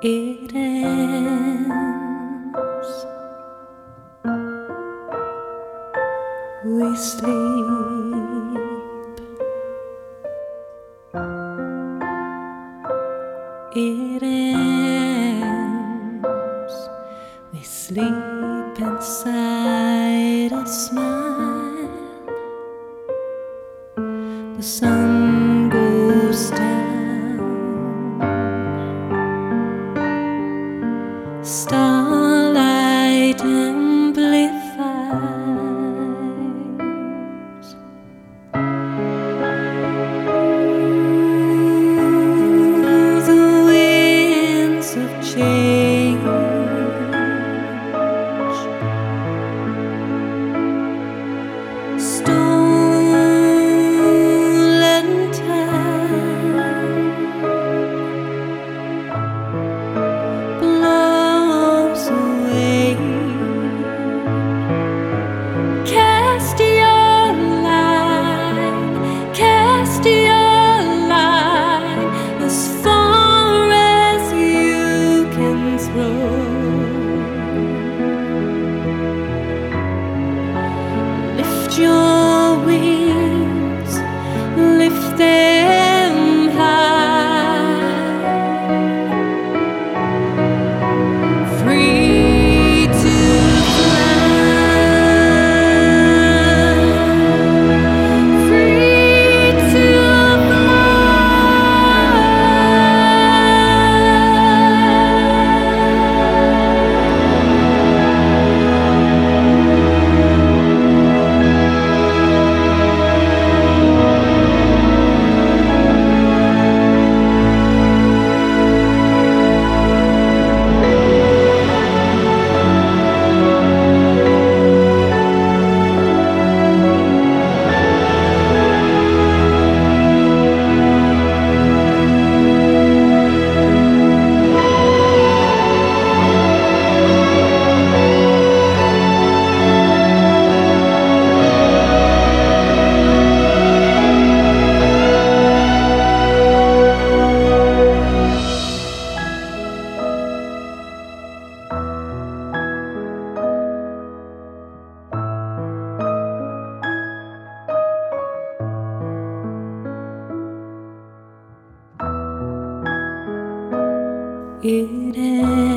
It ends. We sleep. It ends. We sleep inside a smile. The sun goes down. Starlight amplifies. The winds of change stolen time blows away. Cast your line as far as you can throw. Lift your wings, lift them high, free to fly, free to it ends.